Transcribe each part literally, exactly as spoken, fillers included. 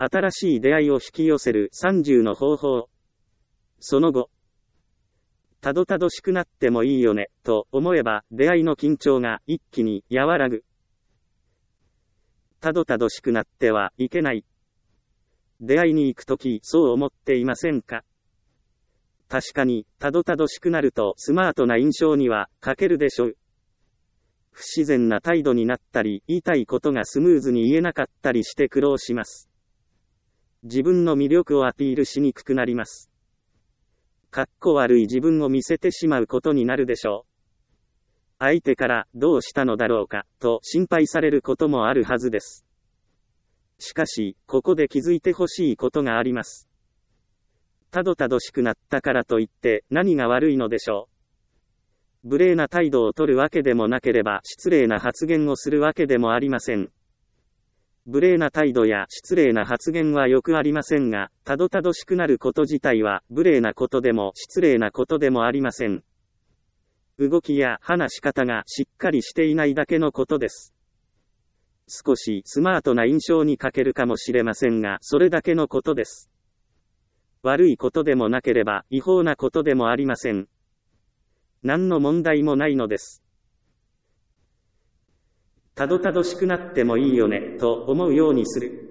新しい出会いを引き寄せるさんじゅうの方法。その後、たどたどしくなってもいいよね、と思えば出会いの緊張が一気に和らぐ。たどたどしくなってはいけない。出会いに行くときそう思っていませんか？確かに、たどたどしくなるとスマートな印象には欠けるでしょう。不自然な態度になったり、言いたいことがスムーズに言えなかったりして苦労します。自分の魅力をアピールしにくくなります。かっこ悪い自分を見せてしまうことになるでしょう。相手からどうしたのだろうか、と心配されることもあるはずです。しかし、ここで気づいてほしいことがあります。たどたどしくなったからといって何が悪いのでしょう。無礼な態度を取るわけでもなければ失礼な発言をするわけでもありません。無礼な態度や失礼な発言はよくありませんが、たどたどしくなること自体は無礼なことでも失礼なことでもありません。動きや話し方がしっかりしていないだけのことです。少しスマートな印象に欠けるかもしれませんが、それだけのことです。悪いことでもなければ違法なことでもありません。何の問題もないのです。たどたどしくなってもいいよね、と思うようにする。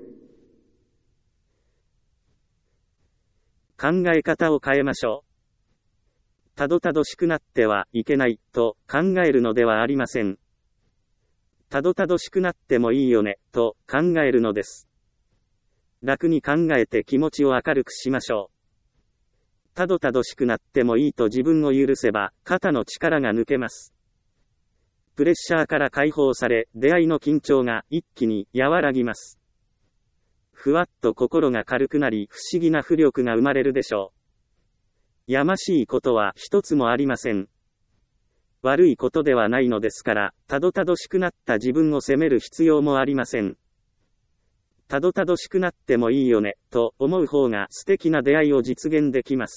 考え方を変えましょう。たどたどしくなってはいけない、と考えるのではありません。たどたどしくなってもいいよね、と考えるのです。楽に考えて気持ちを明るくしましょう。たどたどしくなってもいいと自分を許せば、肩の力が抜けます。プレッシャーから解放され、出会いの緊張が一気に和らぎます。ふわっと心が軽くなり、不思議な浮力が生まれるでしょう。やましいことは一つもありません。悪いことではないのですから、たどたどしくなった自分を責める必要もありません。たどたどしくなってもいいよね、と思う方が素敵な出会いを実現できます。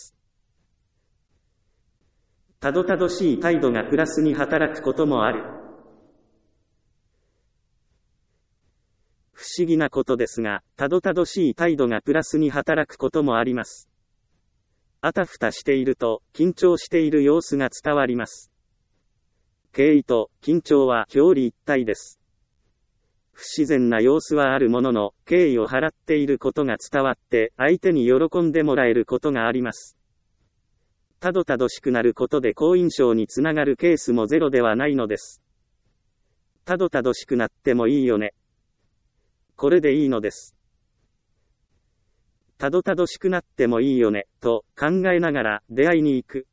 たどたどしい態度がプラスに働くこともある。不思議なことですが、たどたどしい態度がプラスに働くこともあります。あたふたしていると、緊張している様子が伝わります。敬意と緊張は表裏一体です。不自然な様子はあるものの、敬意を払っていることが伝わって、相手に喜んでもらえることがあります。たどたどしくなることで好印象につながるケースもゼロではないのです。たどたどしくなってもいいよね。これでいいのです。たどたどしくなってもいいよね、と考えながら出会いに行く。